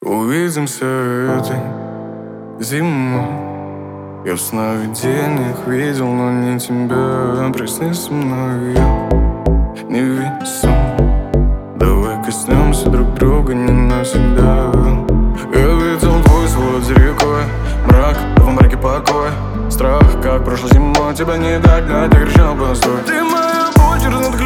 Увидимся этой зимой. Я в сновидениях видел, но не тебя. Проснись со мной, я невесом. Давай коснемся друг друга не навсегда. Я видел твой свод за рекой, мрак, в мраке покой. Страх, как прошлой зимой, тебя не догнать, я кричал по настрою. Ты моя боль через надгробие.